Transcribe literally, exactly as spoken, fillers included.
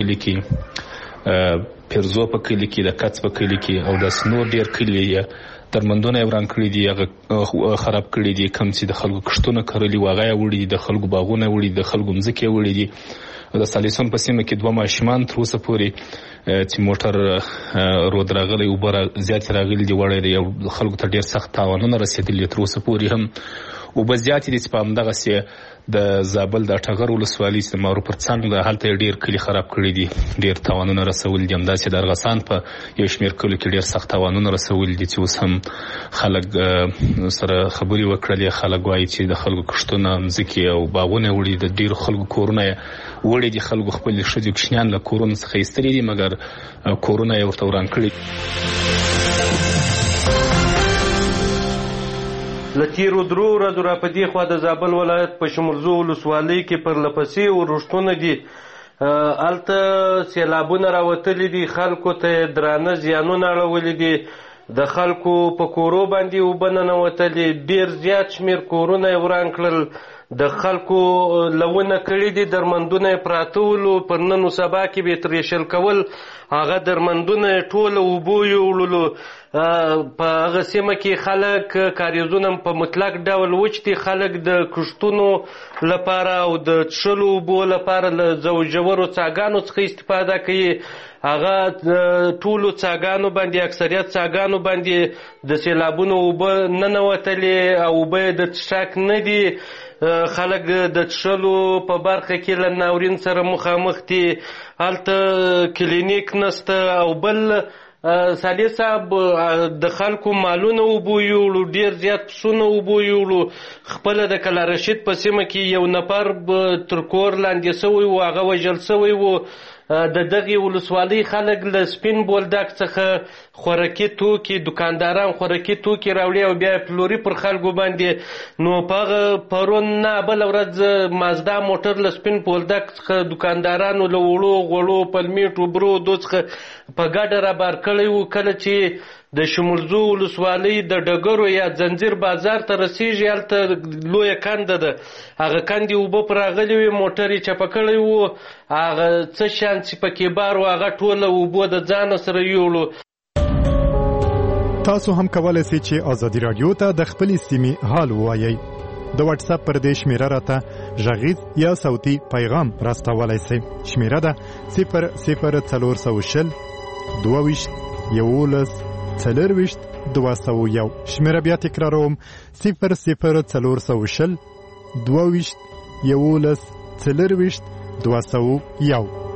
کلي کې، پیرزو په کلي کې، د کڅ په کلي کې او د نور ډېر کلي یې درمندونه یې وران کړي دي، هغه خراب کړي دي. کوم چې د خلکو کښتونه کرلي وو هغه یې وړي دي، د خلکو باغونه یې وړي دي، د خلکو مځکې یې وړي دي. د سالیسون په سیمه کې دوه ماشومان تر اوسه پورې چې موټر رود راغلی اوبه زیاتې راغلي دي وړی دی او خلکو ته ډېر سخت تاوانونه رسېدلي. تر اوسه پورې هم اوبه زیاتې دي چې په همدغسې د زابل د اټغر ولسوالي چې د مارو پر څنګ ده هلته یې ډېر کلي خراب کړي دي، ډېر تاوانونه رسولي دي. همداسې د ارغسان په یو شمېر کلیو کې ډېر سخت تاوانونه رسولي دي چې اوس هم خلک سره خبرې وکړلې. خلک وایي چې د خلکو کښتونه، مځکې او باغونه یې وړي، د ډېرو خلکو کورونه یې وړي دي. خلکو خپلې ښځې کوچنیان له کورونو څخه ایستلي دي، مګر کورونه یې ورته وران کړي. له تېرو درو ورځو را په دې خوا د زابل ولایت په شمرزو ولسوالۍ کې پرلپسې اورښتونه دي. هلته سیلابونه راوتلي دي، خلکو ته درانه زیانونه اړولي دي، د خلکو په کورو باندې اوبه ننوتلې، ډېر زیات شمېر کورونه یې وران کړل، د خلکو لونه کړي دي، درمندونه یې پراته ولو، پر نن و سبا کې به یې ترېشل کول، هغه درمندونه یې ټوله اوبو یوړلو. په هغه سیمه کې خلک کاریزونه په مطلق ډول وچ دي، خلک د کښتونو لپاره او د څښلو اوبو لپاره له ژورو څاګانو څخه استفاده کوي. هغه ټولو څاګانو باندې، اکثریت څاګانو باندې د سیلابونو اوبه ننوتلې او اوبه یې د څښاک نه دي. خلک د څښلو په برخه کې له ناورین سره مخامخ دي. هلته کلینیک نسته او بل سالي صاحب د خلکو مالونه اوبو یوړو، ډېر زیات پسونه اوبو یوړو. خپله د کلا رشید په سیمه کې یو نفر تر کور لاندې سوی و، هغه وژل سوی و. د دغې ولسوالۍ خلک له سپین بولدک څخه خوراکي توکي، دکانداران خوراکي توکي راوړي او بیا پلوري پر خلکو باندې. نو په هغه پرون نه بله ورځ مازدا موټر له سپین بولدک څخه دکاندارانو له وړو غوړو، پلمیټو، برودو څخه په ګډه رابار کړی و. کله چې د شمولزو ولسوالۍ د ډګرو یا ځنځیر بازار ته رسیږي، هلته لویه کنده ده، هغه کندې اوبه په راغلي وې، موټر یې چپه کړی و، هغه څه شیان چې پکې بار و هغه ټوله اوبو د ځانه سره یوړو. تاسو هم کولی سئ چې ازادي راډیو ته د خپلې سیمې حال ووایئ. د واتس اپ پر دې شمیره راته غږیز یا صوتي پیغام راستولی سئ. شمیره ده صفر صفر څلور سوه شل دوه ویشت یولس څلرویشت دوه سوه یو. شمیره بیا تکراروم، صفر صفر څلور سوه شل دوه ویشت یولس څلرویشت دوه سوه یو.